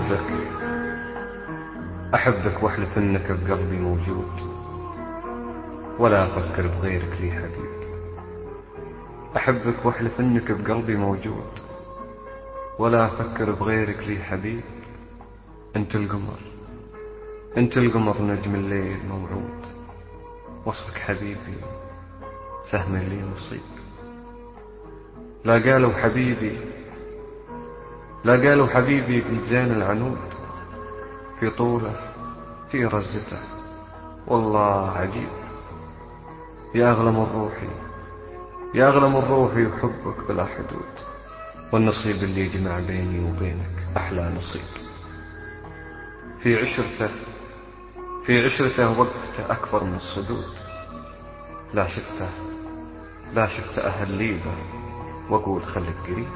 أحبك واحلف إنك بقلبي موجود، ولا أفكر بغيرك لي حبيب. أحبك واحلف إنك بقلبي موجود، ولا أفكر بغيرك لي حبيب. أنت القمر، أنت القمر نجم الليل موعود، وصفك حبيبي سهم لي مصيب. لا قالوا حبيبي، لا قالوا حبيبي قد زين العنود، في طوله في رزته والله عجيب. يا أغلى من روحي، يا أغلى من روحي وحبك بلا حدود، والنصيب اللي يجمع بيني وبينك أحلى نصيب. في عشرته، في عشرته وقفته أكبر من الصدود، لا شفته، لا شفت أهل ليبه وأقول خلك قريب.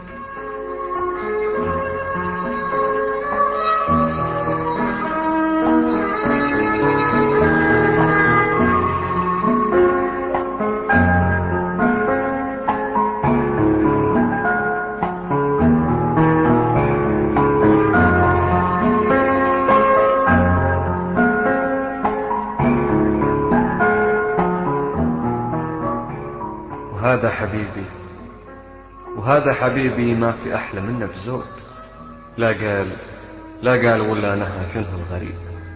وهذا حبيبي، وهذا حبيبي ما في أحلى منه بزود. لا قال، لا قال ولا نهى شنه الغريب.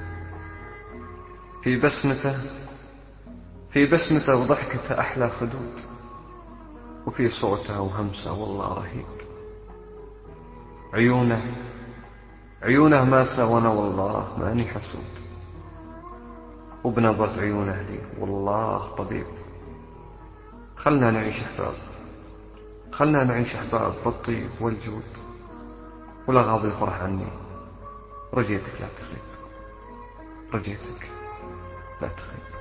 في بسمته، في بسمته وضحكته أحلى خدود، وفي صوته وهمسه والله رهيب. عيونه، عيونه ما سوانا والله ماني حسود، وبنظرة عيونه لي والله طبيب. خلنا نعيش أحباب، خلنا نعيش أحباب بالطيب والجود، ولا غاض الفرح عني. رجيتك لا تخيب، رجيتك لا تخيب.